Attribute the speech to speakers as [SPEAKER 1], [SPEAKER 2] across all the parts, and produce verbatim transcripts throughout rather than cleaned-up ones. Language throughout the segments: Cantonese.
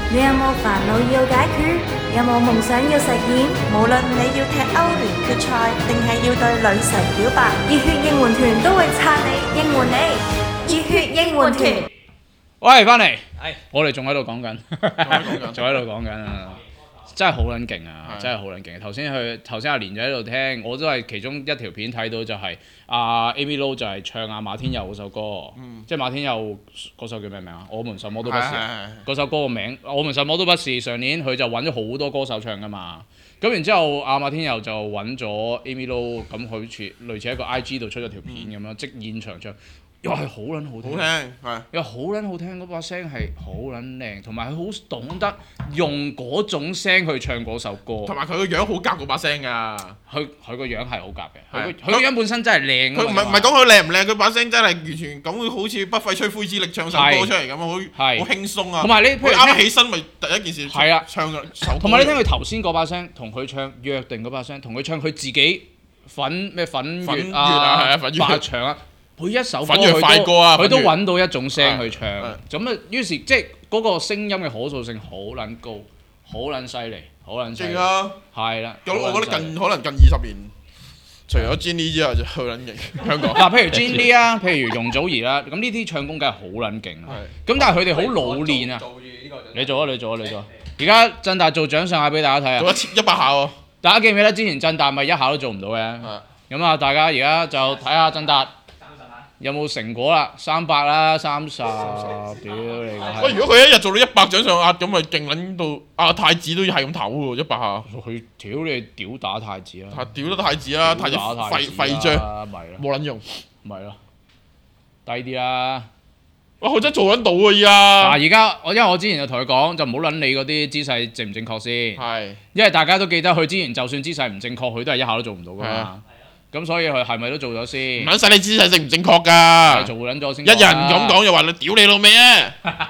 [SPEAKER 1] 你有冇煩惱要解決？有冇夢想要實現？
[SPEAKER 2] 無論你要踢歐聯決賽，定係要對女神表白，
[SPEAKER 1] 熱血應援團都會撐你，應援你。熱血應援團。
[SPEAKER 3] 喂，翻嚟，
[SPEAKER 4] 係
[SPEAKER 3] 我哋仲喺度講緊，仲喺度講緊啊！真係好撚勁啊！真係好撚勁。頭先佢頭先阿連就喺度聽，我都係其中一條片睇到就係阿 Amy Lo 就係唱阿馬天佑嗰首歌，即係馬天佑嗰首叫咩名啊？我們什麼都不是。嗰首歌個名我們什麼都不是。上年佢就揾咗好多歌手唱噶嘛，咁然之後阿馬天佑就揾咗 Amy Lo，咁佢似類似喺個 I G 度出咗條片咁樣，即現場唱。又係好撚好聽，
[SPEAKER 5] 好聽係，
[SPEAKER 3] 又好撚好聽，嗰把聲係好撚靚，同埋佢好懂得用嗰種聲去唱嗰首歌，
[SPEAKER 5] 同埋佢個樣好夾嗰把聲㗎。
[SPEAKER 3] 佢佢個樣係好夾嘅，佢個佢個樣本身真係靚。
[SPEAKER 5] 佢唔係唔係講佢靚唔靚，佢把聲真係完全咁會好似不費吹灰之力唱首歌出嚟咁，好好輕鬆啊。
[SPEAKER 3] 同埋你譬如
[SPEAKER 5] 啱啱起身咪第一件事
[SPEAKER 3] 係啊
[SPEAKER 5] 唱首歌。
[SPEAKER 3] 同埋你聽佢頭先嗰把聲，同佢唱約定嗰把聲，同佢唱佢自己粉咩粉月啊、白牆啊。每一首歌佢都佢都揾到一種聲去唱，咁啊於是即係嗰個聲音嘅可塑性好撚高，好撚犀利，好撚犀利。
[SPEAKER 5] 勁啊！
[SPEAKER 3] 係啦，
[SPEAKER 5] 我我覺得近可能近二十年，除咗 Jenny 之外就好撚勁香港。
[SPEAKER 3] 嗱，譬如 Jenny 啊，譬如容祖兒啦，咁呢啲唱功梗係好撚勁啦。咁但係佢哋好老練啊。你做啊！你做啊！你做啊！而家振達做掌上下俾大家睇啊！
[SPEAKER 5] 做一千一百下喎。
[SPEAKER 3] 大家記唔記得之前振達咪一下都做唔到嘅？咁啊，大家而家就睇下振達有冇成果啦？三百啦，三十，屌你個！
[SPEAKER 5] 喂，如果佢一日做到一百掌上壓，咁咪勁撚到阿太子都要係咁唞喎，一百下。
[SPEAKER 3] 佢屌你屌打太子啦！
[SPEAKER 5] 屌得太子啦，太子廢廢章，冇撚用。
[SPEAKER 3] 咪咯，低啲啦。
[SPEAKER 5] 哇！佢真係做緊到喎依家。
[SPEAKER 3] 嗱，而家我因為我之前就同佢講，就唔好撚理嗰啲姿勢正唔正確先。
[SPEAKER 5] 係。因
[SPEAKER 3] 為大家都記得佢之前就算姿勢唔正確，佢都係一下都做唔到噶嘛。咁所以佢係咪都做咗先？
[SPEAKER 5] 唔撚使你姿勢正唔正確㗎？
[SPEAKER 3] 做撚咗先。
[SPEAKER 5] 一人咁講又話你屌你老味啊！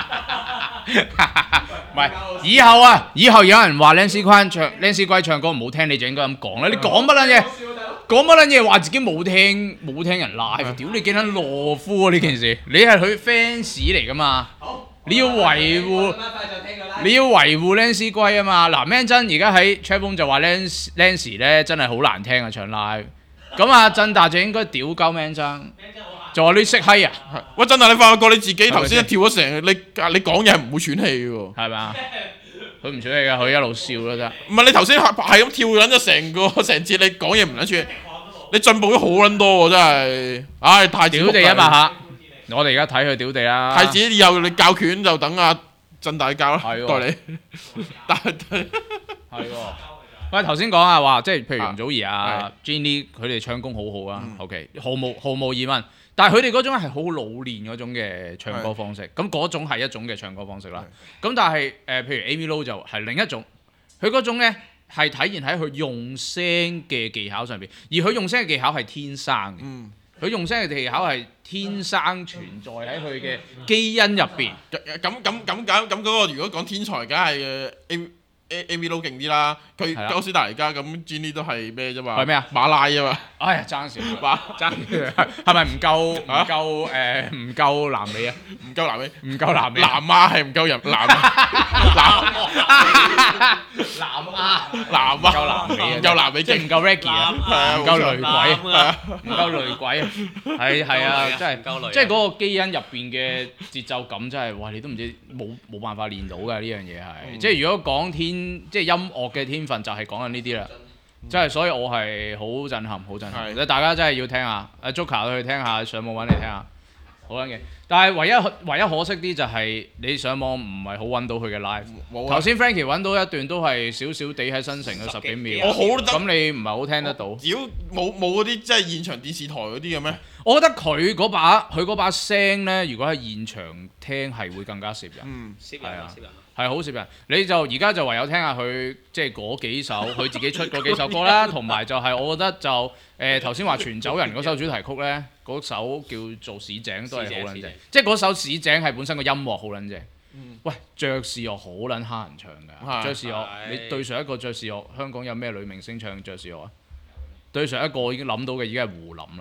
[SPEAKER 3] 唔係，以後啊，以後有人話 Lance 坤唱 Lance 龜唱歌唔好聽，你就應該咁講啦。你講乜撚嘢？講乜撚嘢？話自己冇聽冇聽人 live，屌你幾撚懦夫啊！呢件事，你係佢 fans 嚟㗎嘛？你要維護，你要維護 Lance 龜啊嘛！嗱 Man 真而家喺 Chatroom 就話 Lance Lance 咧真係好難聽啊唱 live。咁啊，振達就應該屌鳩 Man 真，就話你識閪啊！
[SPEAKER 5] 喂，振達你發覺你自己頭先跳咗成，你你講嘢係唔會喘氣嘅喎，
[SPEAKER 3] 係咪啊？佢唔喘氣㗎，佢一路笑咯啫。
[SPEAKER 5] 唔係你頭先係係咁跳撚咗成個成節，你講嘢唔撚喘氣，你進步咗好撚多喎，真係。唉，太子
[SPEAKER 3] 屌地一百下，我哋而家睇佢屌地啦。
[SPEAKER 5] 太子以後你教拳就等阿振達教啦，代你。
[SPEAKER 3] 係喎。喂，頭先講啊，話即係譬如容祖兒啊、Jenny 佢哋唱功好好啊 ，OK， 毫無毫無疑問。但係佢哋嗰種係好老練嗰種嘅唱歌方式，咁嗰種係一種嘅唱歌方式啦。咁但係誒、呃，譬如 Amy Lo 就係另一種，佢嗰種咧係體現喺佢用聲嘅技巧上邊，而佢用聲嘅技巧係天生嘅。嗯。佢用聲嘅技巧係天生存在喺佢嘅基因入邊。
[SPEAKER 5] 咁咁咁咁咁咁嗰個，如果講天才，梗係 A Amy Lo 勁啲啦，佢哥斯達黎加咁 Jenny 都係咩啫嘛？
[SPEAKER 3] 係咩啊？
[SPEAKER 5] 馬拉啊嘛！
[SPEAKER 3] 哎呀，爭少馬爭，係咪唔夠唔夠誒唔夠南美啊？
[SPEAKER 5] 唔夠南美，
[SPEAKER 3] 唔夠南美。
[SPEAKER 5] 南亞係唔夠人，南南
[SPEAKER 3] 南亞
[SPEAKER 5] 南亞
[SPEAKER 3] 唔夠南美，
[SPEAKER 5] 唔夠南美，
[SPEAKER 3] 即係唔夠 reggae 啊，唔夠雷鬼啊，唔夠雷鬼啊，係係啊，真係，即係嗰個基因入邊嘅節奏感真係，哇！你都唔知冇冇辦法練到㗎呢樣嘢係，即係如果講天。即係音樂嘅天分就係講緊呢啲啦，即係所以我係好震撼，好震撼。大家真係要聽下，阿 Joker 去聽下，上網揾嚟聽下，好撚嘅。但係唯一唯一可惜啲就係你上網唔係好揾到佢嘅 live。頭先 Frankie 揾到一段都係少少地喺新城嘅十幾秒，
[SPEAKER 5] 我好
[SPEAKER 3] 咁你唔係好聽得到。
[SPEAKER 5] 屌冇冇嗰啲即係現場電視台嗰啲嘅咩？
[SPEAKER 3] 我覺得佢嗰把佢嗰把聲咧，如果喺現場聽係會更加攝人。
[SPEAKER 5] 嗯，
[SPEAKER 4] 攝人啊，攝人。
[SPEAKER 3] 係好攝人，你就而家就唯有聽下佢即係嗰幾首佢自己出嗰幾首歌啦，同埋就係我覺得就誒頭先話傳走人嗰首主題曲咧，嗰首叫做市井都係好撚正，即係嗰首市井係本身個音樂好撚正。嗯、喂，爵士樂好撚蝦人唱㗎，爵士樂你對上一個爵士樂香港有咩女明星唱爵士樂啊？對上一個已經諗到嘅已經係胡琳啦。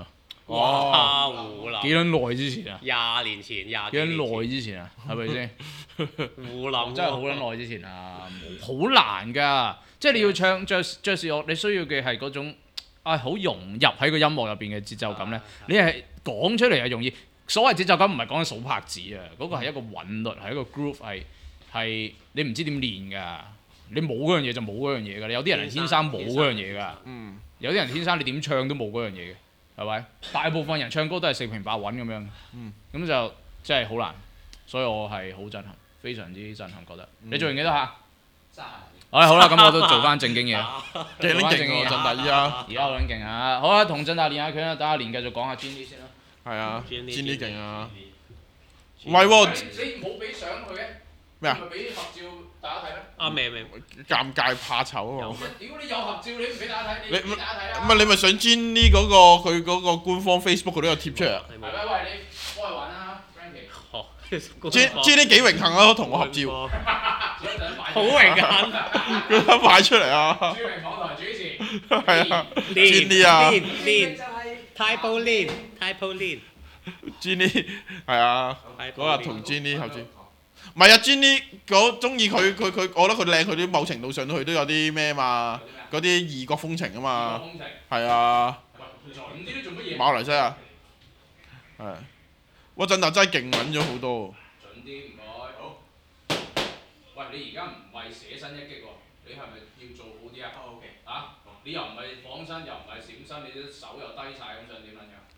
[SPEAKER 4] 哇！湖南
[SPEAKER 3] 幾撚耐之前啊？
[SPEAKER 4] 廿年前，廿幾
[SPEAKER 3] 幾
[SPEAKER 4] 年
[SPEAKER 3] 撚耐之前啊？係咪先？
[SPEAKER 4] 湖南
[SPEAKER 3] 真係好撚耐之前啊！好難㗎，即係你要唱爵爵士樂，你需要嘅係嗰種啊好融入喺個音樂入邊嘅節奏感咧。你係講出嚟係容易。所謂節奏感唔係講緊數拍子啊，嗰、那個係一個韻律，係一個 groove，係係你唔知點練㗎。你冇嗰樣嘢就冇嗰樣嘢㗎。有啲人係天生冇嗰樣嘢㗎。
[SPEAKER 5] 嗯。
[SPEAKER 3] 有啲人天生你點唱都冇嗰樣嘢嘅，係咪？大部分人唱歌都係四平八穩咁樣。
[SPEAKER 5] 嗯。
[SPEAKER 3] 咁就真係好難，所以我係好震撼，非常之震撼，覺得。嗯、你做完幾多下？三下。唉，好啦，咁我都做翻正經嘢。
[SPEAKER 5] 幾撚勁喎，振達依家。
[SPEAKER 3] 而家好撚勁啊！好啦，同振達練下拳啦，等阿連繼續講下 Jenny 先啦。
[SPEAKER 5] 係啊 ，Jenny 勁啊！唔
[SPEAKER 3] 係
[SPEAKER 5] 喎，
[SPEAKER 3] 你冇俾相佢嘅
[SPEAKER 5] 咩啊？
[SPEAKER 3] 咪俾合照大家睇咧？
[SPEAKER 4] 啊，未未。
[SPEAKER 5] 尷尬怕醜啊嘛！
[SPEAKER 3] 屌你有合照，你唔俾大家睇，你俾大家睇啦！
[SPEAKER 5] 唔係你咪上 Jenny 嗰個佢嗰個官方 Facebook 嗰度有貼出嚟啊！
[SPEAKER 3] 係咪？喂，你幫佢玩啦 ，Frankie。
[SPEAKER 4] 哦
[SPEAKER 5] Jenny 幾榮幸啊，同我合照。
[SPEAKER 4] 好榮幸。
[SPEAKER 5] 佢都擺出嚟啊！
[SPEAKER 3] 著名港台主持。
[SPEAKER 5] 係啊 ，Jenny 啊。
[SPEAKER 4] 練練。Typo Lin Typo Lin
[SPEAKER 5] Jenny 係啊，嗰日同 Jenny 合照。唔係啊 ，Jenny 嗰中意佢佢佢，我覺得佢靚，佢啲某程度上佢都有啲咩嘛，嗰啲異國風情啊嘛。係啊。
[SPEAKER 3] 唔知你做乜嘢？
[SPEAKER 5] 馬來西亞。係。哇！振達真係勁揾咗好多。
[SPEAKER 3] 準啲唔該，好。喂，你而家唔係寫身一擊喎，你係咪要做好啲啊 ？O K。啊？你又唔係仿身，又唔係閃身，你啲手又低晒，咁想點撚樣？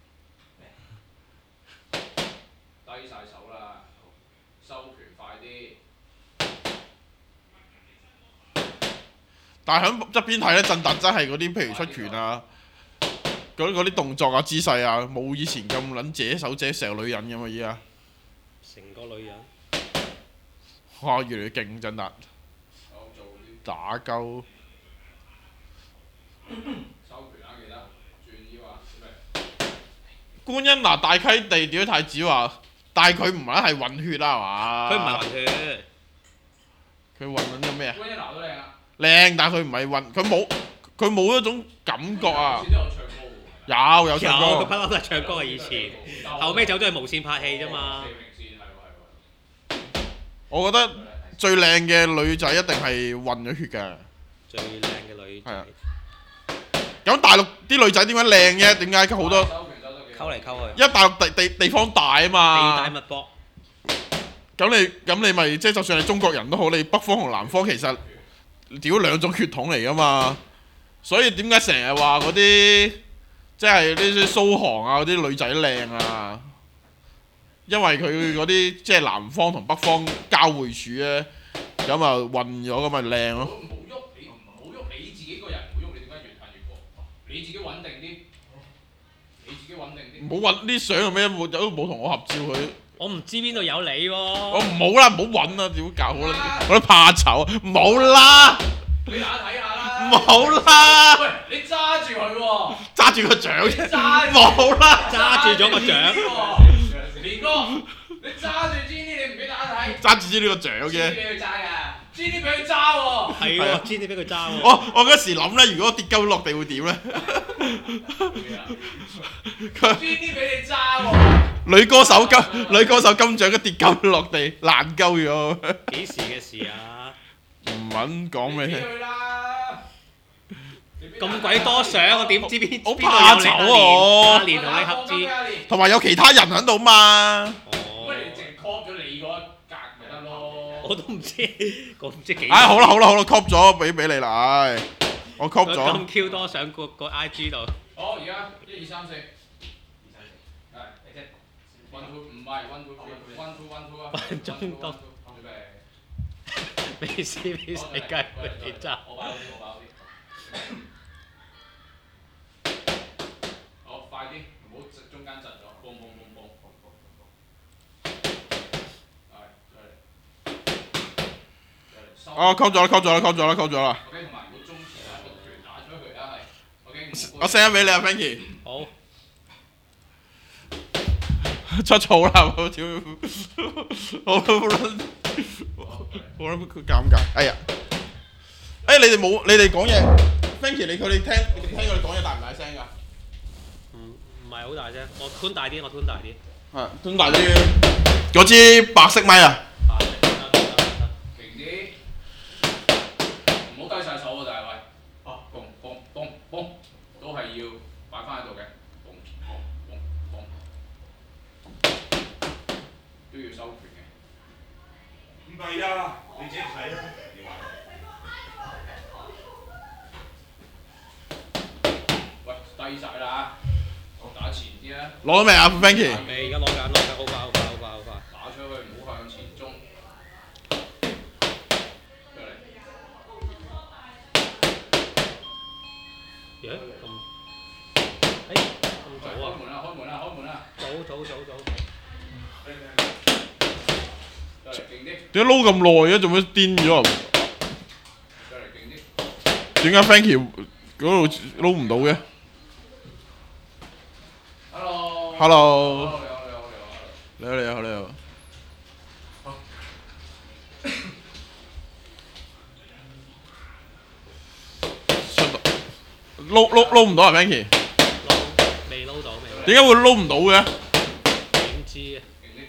[SPEAKER 3] 低晒手啦，收拳快啲。
[SPEAKER 5] 但係喺側邊睇咧，振達真係嗰啲譬如出拳啊，嗰嗰啲動作啊、姿勢啊，冇以前咁撚姐手姐成女人咁啊！依家
[SPEAKER 4] 成個女人。
[SPEAKER 5] 哇！越嚟越勁，振達。打鳩。
[SPEAKER 3] 收拳啊！記得轉腰啊！
[SPEAKER 5] 觀音嗱大溪地屌太子話，但係佢唔係係混血啦係嘛？
[SPEAKER 4] 佢唔係混血。
[SPEAKER 5] 佢混緊咗咩啊？
[SPEAKER 3] 觀音嗱都靚啊！
[SPEAKER 5] 靚，但係佢唔係混，佢冇佢冇一種感覺啊！有有唱歌。
[SPEAKER 4] 有佢不嬲都係唱歌嘅以前，後尾走咗去無線拍戲啫嘛。
[SPEAKER 5] 我覺得最靚嘅女仔一定係混咗血㗎。
[SPEAKER 4] 最靚嘅女仔。係啊。
[SPEAKER 5] 咁大陸啲女仔點解靚嘅？點解好多
[SPEAKER 4] 溝嚟溝去？
[SPEAKER 5] 因為大陸地地地方大啊嘛。
[SPEAKER 4] 地大物博。
[SPEAKER 5] 咁你咁你咪即係就算係中國人都好，你北方同南方其實屌兩種血統嚟㗎嘛。所以點解成日話嗰啲即係呢啲蘇杭啊嗰啲女仔靚啊？因為佢嗰啲即係南方同北方交匯處咧，咁啊混咗咁咪靚咯。你自己穩定啲，你自己穩定啲。唔好揾啲相有咩？冇都冇同我合照佢。
[SPEAKER 4] 我唔知邊度有你喎。
[SPEAKER 5] 我唔好啦，唔好揾啦，屌搞好啦，我都怕醜啊！唔好啦。你大家睇下啦。唔好啦。喂，你揸住佢喎。揸住個獎啫。唔好啦。
[SPEAKER 4] 揸住咗個獎。
[SPEAKER 3] 連哥，你揸住 Jenny，你唔俾大家睇。
[SPEAKER 5] 揸住 Jenny 個獎啫。
[SPEAKER 3] Jenny 俾佢揸㗎。Jenny 俾佢揸喎。
[SPEAKER 4] 係喎 ，Jenny 俾佢揸喎。
[SPEAKER 5] 我我嗰時諗咧，如果跌鳩落地會點咧？
[SPEAKER 3] Jenny 俾你揸喎。
[SPEAKER 5] 女歌手金女歌手金獎嘅跌鳩落地爛鳩咗。
[SPEAKER 4] 幾時嘅事啊？
[SPEAKER 5] 唔揾講咩聽。
[SPEAKER 4] 咁鬼多相，我點知邊
[SPEAKER 5] 好怕醜啊！
[SPEAKER 4] 阿連同你合照，
[SPEAKER 5] 同埋有其他人喺度嘛。
[SPEAKER 3] 哦。咁你淨 copy 咗你嗰一格咪得咯？
[SPEAKER 4] 我都唔知，我唔知幾。
[SPEAKER 5] 唉，好啦好啦好啦 ，copy 咗俾俾你啦，唉，我 copy 咗。
[SPEAKER 4] 咁 Q 多相個個 I G 度。
[SPEAKER 3] 好，而家一二三四。係，你先。One two 唔係 one two three，one two one two 啊。
[SPEAKER 4] 分鐘多。
[SPEAKER 3] 準備。
[SPEAKER 4] 未試未世界會跌揸。
[SPEAKER 3] 我包啲，我包啲。好，快啲，唔好中間窒咗，嘣嘣嘣嘣。
[SPEAKER 5] 哦 ，copy 咗啦 ，copy 咗啦 ，copy 咗啦 ，copy 咗啦。
[SPEAKER 3] OK，同埋唔好中前啊，個拳打出去啊，係。OK。
[SPEAKER 5] 我 send 俾你啊 ，Frankie。
[SPEAKER 4] 好。
[SPEAKER 5] 出草啦！我屌，好撚，好撚佢尷尬。哎呀，誒你哋冇你哋講嘢 ，Frankie 你佢哋聽，你哋聽我哋講嘢大唔大聲㗎？
[SPEAKER 4] 唔唔係好好大啫，我吞大啲，我吞大啲。
[SPEAKER 5] 係吞大啲。嗰支白色咪啊！
[SPEAKER 3] 勁啲，唔好低晒手喎，大衛。哦，嘣嘣嘣嘣，都係要擺翻喺度嘅。嘣嘣嘣嘣，都要收拳嘅。
[SPEAKER 6] 唔係啊，你自己睇啊。
[SPEAKER 3] 喂，低晒啦，我打前啲啊！
[SPEAKER 5] 攞咗未啊 ，Frankie？
[SPEAKER 4] 未，而家攞緊，攞緊，好快，好快，好快，好快。
[SPEAKER 3] 打出去，唔好向前中。出嚟。
[SPEAKER 4] 咦？咁，誒，咁早啊？
[SPEAKER 3] 開門啦！開門啦！開門啦！
[SPEAKER 4] 早早早早。
[SPEAKER 3] 再嚟勁啲。
[SPEAKER 5] 點解撈咁耐嘅？做咩癲咗啊？
[SPEAKER 3] 再嚟勁啲。
[SPEAKER 5] 點解 Frankie 嗰度撈唔到嘅
[SPEAKER 3] Hello。
[SPEAKER 5] ？Hello。
[SPEAKER 3] 你好，你好，你好。
[SPEAKER 5] 你好，你好，你好。出到撈撈撈唔到啊 ，Frankie。
[SPEAKER 4] 撈，未撈到，未。
[SPEAKER 5] 點解會撈唔到嘅？
[SPEAKER 4] 點知啊？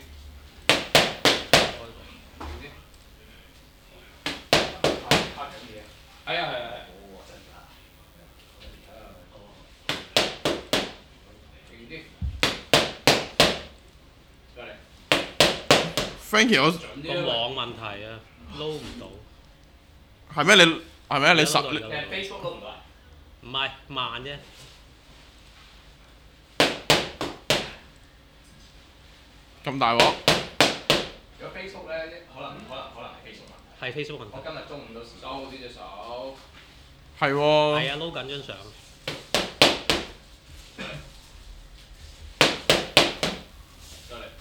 [SPEAKER 3] 係啊係啊係。勁啲。再嚟。
[SPEAKER 5] Frankie 我
[SPEAKER 4] 個網問題啊，撈唔到。
[SPEAKER 5] 係咩？你係咩？你十
[SPEAKER 4] 有有有
[SPEAKER 3] 誒 Facebook 撈唔到啊？
[SPEAKER 4] 唔係慢啫。
[SPEAKER 5] 咁大鑊？
[SPEAKER 3] 如果 Facebook 咧，可能可能可能係 Facebook 問題。
[SPEAKER 4] 係 Facebook 問題。
[SPEAKER 3] 我今日中午到時收好啲隻手。
[SPEAKER 5] 係喎。
[SPEAKER 4] 係啊，撈緊張相。
[SPEAKER 3] 再嚟。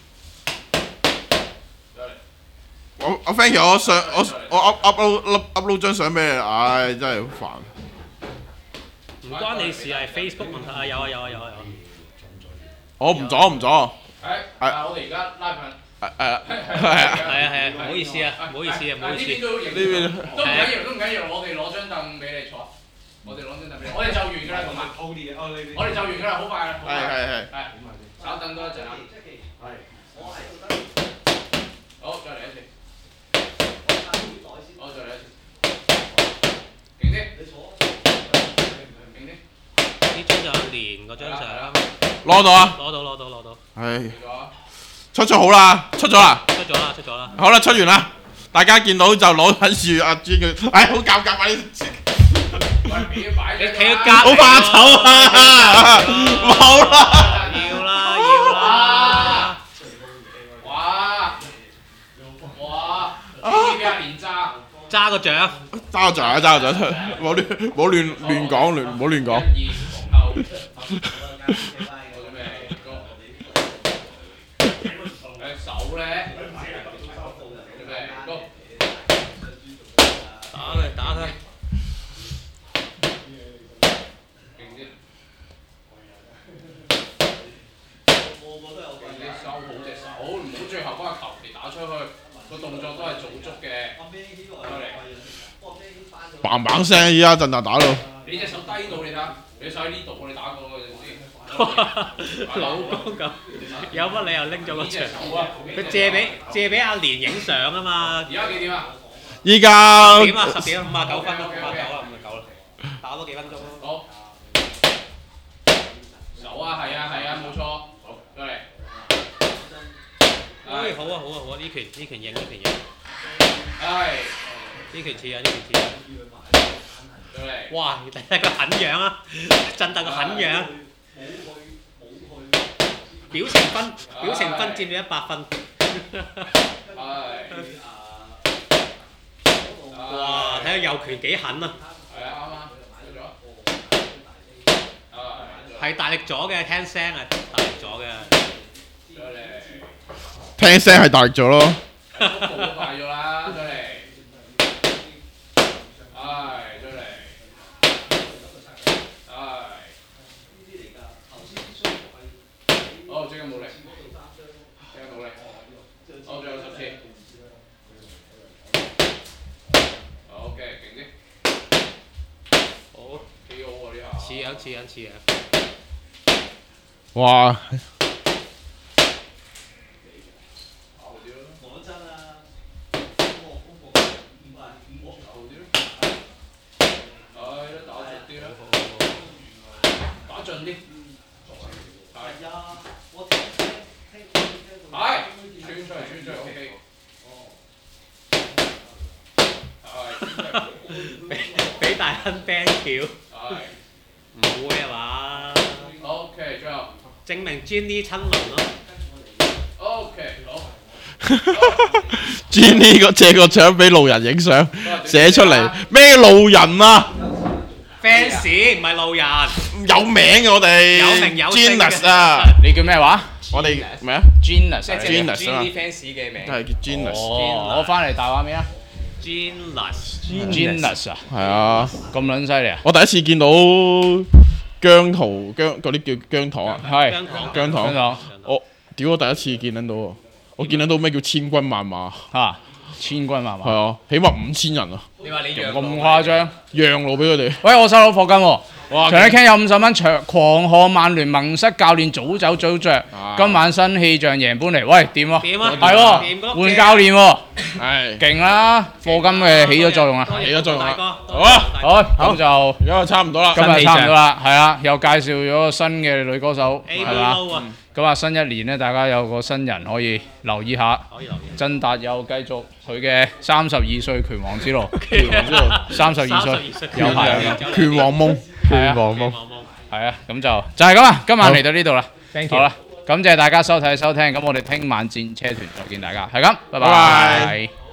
[SPEAKER 3] 再嚟。
[SPEAKER 5] 我我 Frankie 我上我我 up upload upload 張相俾你，唉真係好煩。
[SPEAKER 4] 唔關你事，係 Facebook 問題啊！有啊有啊有啊有啊。
[SPEAKER 5] 我唔阻唔阻。係
[SPEAKER 3] 係。我哋而家拉緊。
[SPEAKER 5] 係係啊。
[SPEAKER 4] 係啊係啊，唔好意思啊，唔好意思啊，唔好意思。
[SPEAKER 3] 呢邊都
[SPEAKER 5] 呢邊
[SPEAKER 3] 都唔緊要，都唔緊要，我哋攞張凳俾你坐。我哋攞張凳俾你，我哋就完㗎啦，同埋。我哋就完㗎啦，好快啦。
[SPEAKER 5] 係係係。
[SPEAKER 3] 係。稍等多一陣啊。係。好，再嚟一次。好，再嚟一次。勁啲。勁啲。
[SPEAKER 4] 呢張就係連嗰張相。
[SPEAKER 5] 攞到啊！
[SPEAKER 4] 攞到攞到攞到。
[SPEAKER 5] 係。出咗好啦，出咗啦。
[SPEAKER 4] 出咗啦，出咗啦。
[SPEAKER 5] 好啦，出完啦，大家見到就攞緊住阿朱佢，唉，好尷尬，快啲。
[SPEAKER 3] 你企
[SPEAKER 4] 喺隔離。
[SPEAKER 5] 好怕醜啊！冇啦。
[SPEAKER 4] 要啦要啦。
[SPEAKER 3] 哇！哇！呢俾阿連揸。
[SPEAKER 4] 揸個獎。
[SPEAKER 5] 揸個獎啊！揸個獎出，冇亂冇亂亂講，亂唔好亂講。
[SPEAKER 3] 一二後。手咧，準備，Go！
[SPEAKER 4] 打佢，打佢。
[SPEAKER 3] 勁啲。你收好隻手，唔好最後嗰下求其打出去，個動作都係做足嘅。
[SPEAKER 5] 嘭嘭聲，依家陣陣打到。
[SPEAKER 3] 你隻手低到你睇下，你手喺呢度，你打過嗰陣先。
[SPEAKER 4] 老公咁，有乜理由拎咗個場？佢借俾借俾阿蓮影相啊嘛。
[SPEAKER 3] 而家幾點啊？
[SPEAKER 5] 依家
[SPEAKER 4] 點啊？十點五啊九分咯，五啊九啦，五啊九啦，打多幾分鐘咯。
[SPEAKER 3] 好。手啊，係啊，係啊，冇錯。好，再嚟。
[SPEAKER 4] 哎，好啊，好啊，好啊！呢拳呢拳影，呢拳影。
[SPEAKER 3] 係。
[SPEAKER 4] 呢拳似啊，呢拳似啊。
[SPEAKER 3] 再嚟。
[SPEAKER 4] 哇！你睇下個狠樣啊，震得個狠樣。表情分，表情分佔咗一百分。哇！睇下右拳幾狠啊！
[SPEAKER 3] 係啊，啱啱。咗。
[SPEAKER 4] 係大力咗嘅，聽聲係大力咗嘅。
[SPEAKER 3] 再嚟。
[SPEAKER 5] 聽聲係大力咗咯。
[SPEAKER 3] 速度都快咗啦，再嚟。係，再嚟。係。好，即刻冇力。即刻冇力。好，最後十次。好嘅，勁啲。
[SPEAKER 4] 好。
[SPEAKER 3] 幾好喎呢下。
[SPEAKER 4] 似樣似樣似樣。
[SPEAKER 5] 哇！
[SPEAKER 3] 打盡啲。係啊，我聽聽係穿出嚟，穿出嚟 ，OK。
[SPEAKER 4] 俾俾大亨 ban 橋。唔會啊嘛
[SPEAKER 3] ？OK，最後
[SPEAKER 4] 證明 Jenny 親鄰咯。
[SPEAKER 3] OK，好。
[SPEAKER 5] Jenny 個借個獎俾路人影相，寫出嚟咩路人啊？
[SPEAKER 4] fans 唔係路人，
[SPEAKER 5] 有名嘅我哋。
[SPEAKER 4] 有名有姓嘅
[SPEAKER 5] Genus 啊！
[SPEAKER 3] 你叫咩話？
[SPEAKER 5] 我哋咩啊
[SPEAKER 3] ？Genus 啊
[SPEAKER 5] Genus 啊嘛
[SPEAKER 4] Jenny fans 嘅名。
[SPEAKER 5] 係叫 Genus。
[SPEAKER 3] 哦，我翻嚟大話咩啊
[SPEAKER 4] Genus。Genus
[SPEAKER 3] 啊，
[SPEAKER 5] 係啊，
[SPEAKER 3] 咁撚犀利啊！
[SPEAKER 5] 我第一次見到姜濤姜嗰啲叫姜糖啊，
[SPEAKER 3] 係
[SPEAKER 4] 姜糖
[SPEAKER 5] 姜糖。
[SPEAKER 3] 姜糖
[SPEAKER 5] 我屌我第一次見得到喎，我見得到咩叫千軍萬馬。
[SPEAKER 3] 嚇，千軍萬馬。
[SPEAKER 5] 係啊，起碼五千人啊，
[SPEAKER 4] 你話你
[SPEAKER 3] 咁誇張？
[SPEAKER 5] 讓路俾佢哋。
[SPEAKER 3] 喂，我收到課金喎。
[SPEAKER 5] 哇！
[SPEAKER 3] 長期傾有五十蚊，長狂賀曼聯盟室教練早走早着，今晚新氣象贏搬嚟，喂掂喎，
[SPEAKER 4] 點啊？
[SPEAKER 3] 係喎，換教練喎，
[SPEAKER 5] 係
[SPEAKER 3] 勁啦！課金嘅起咗作用啊，
[SPEAKER 5] 起咗作用啦。
[SPEAKER 4] 大哥，
[SPEAKER 5] 好啊，
[SPEAKER 3] 好，咁就
[SPEAKER 5] 而家就差唔多啦。
[SPEAKER 3] 今日差唔多啦，係啊，又介紹咗個新嘅女歌手，
[SPEAKER 4] A
[SPEAKER 3] 係嘛？
[SPEAKER 4] low 啊，
[SPEAKER 3] 咁啊，新一年咧，大家有個新人可以留意下。
[SPEAKER 4] 可以留意。
[SPEAKER 3] 曾達又繼續佢嘅三十二歲拳王之路，
[SPEAKER 5] 拳王之路，
[SPEAKER 3] 三十二歲有排啊，
[SPEAKER 5] 拳王夢，拳王夢。
[SPEAKER 3] 係啊，咁就就係咁啦，今晚嚟到呢度啦，
[SPEAKER 4] Thank you
[SPEAKER 3] 好啦，感謝大家收睇收聽，咁我哋聽晚戰車團再見大家，係咁，拜
[SPEAKER 5] 拜拜
[SPEAKER 3] 拜。